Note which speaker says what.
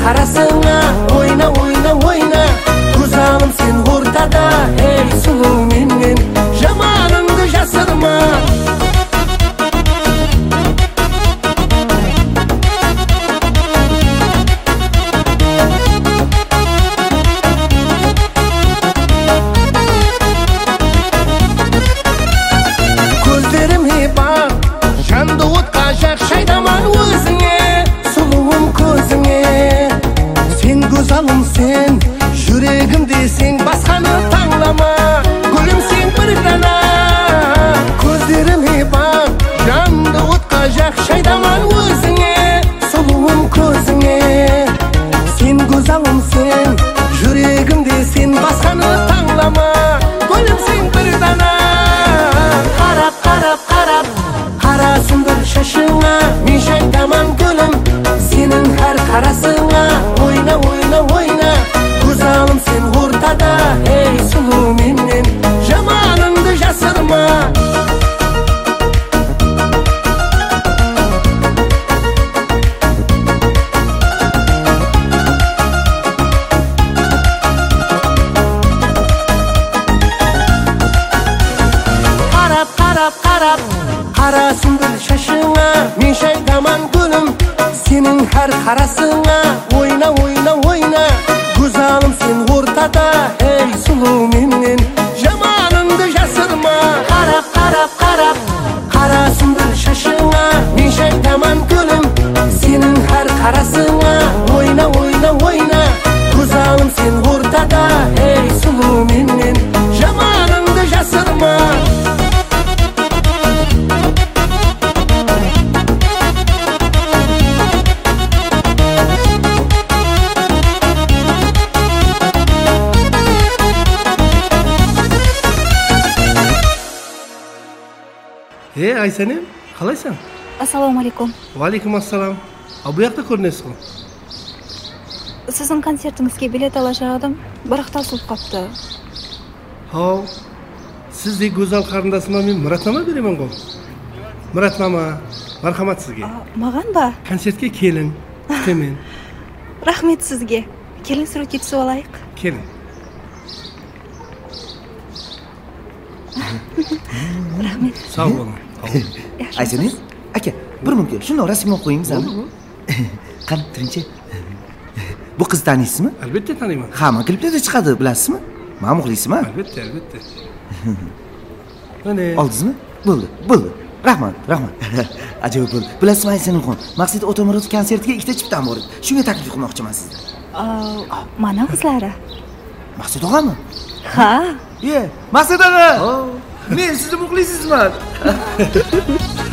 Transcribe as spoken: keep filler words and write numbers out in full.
Speaker 1: qarasına oyna oyna oyna Güzelim sen ortada ey sulu menmen Jamanыңды жасырма Gözlerime bak жанды отқа жақ шайдаман өзіңе сұлуым көзіңе сен көзалым сен жүрегімде сен басқаны таңдама гүлім сен бір дана көздеріме бақ жанды отқа жақ шайдаман өзіңе сұлуым көзіңе сен көзалым сен жүрегімде сен басқаны таңдама гүлім сен бір дана қарап қарап қарап Қарасыңдар шашыңа, мен жайдаман гүлім Сенің әр қарасыңа, ойна, ойна, ойна Көзалым сен ортада, ей сұлу менен Жаманыңды жасырма Қарап, қарап, қарап Қарасыңдар шашыңа, мен жайдаман гүлім Сенің әр қарасыңа, ойна, ойна, ойна Көзалым сен ортада, ей сұлу менен Жаманыңды жасырма Қарап, қарап, қарап Қарасыңдар шашыңа, мен жайдаман гүлім Сенің әр қарасыңа, ойна, ойна, ойна Көзалым сен ортада, ей сұлу менен Жаманыңды жасырма
Speaker 2: Е, Айсанем, қалайсың?
Speaker 3: Ассалаумалейкум.
Speaker 2: Уалейкум ассалам. Ал бұл жақта көрінесіз ғой?
Speaker 3: Сіздің концертіңізге билет ала жағдым, бірақ таусылып қапты.
Speaker 2: Хау, сіздей көзал қарындасыма мен Мұрат мама беремін ғой. Мұрат мама, мархамат сізге.
Speaker 3: Маған ба?
Speaker 2: Концертке келін, күтемін.
Speaker 3: Рахмет сізге. Келін суретке түсіп алайық.
Speaker 2: Келін.
Speaker 3: Рахмет.
Speaker 2: Сау болың.
Speaker 4: Айсанем, әке, бір мүнке, шunu расымын қойыңыз аны. Қан, түрінше. Бұл қыз танисыз ма?
Speaker 2: Әлбетте танимын.
Speaker 4: Хама клиптерде шығады, біласыз ма? Маған мұқлисыз ма?
Speaker 2: Әлбетте, әлбетте.
Speaker 4: Алдыңыз ма? Болды, болды. Рахмат, рахмат. Ajab bo'ldi. Bilasizmi Aysanimxon, Maqsud Otamuratov konsertiga ikkita chiptam bor edi. Shunga taklif qilmoqchiman sizga.
Speaker 3: Mana qizlari.
Speaker 4: Maqsud og'ami?
Speaker 3: Ha.
Speaker 4: Ye, Maqsud og'a. Men sizni muxlisizman.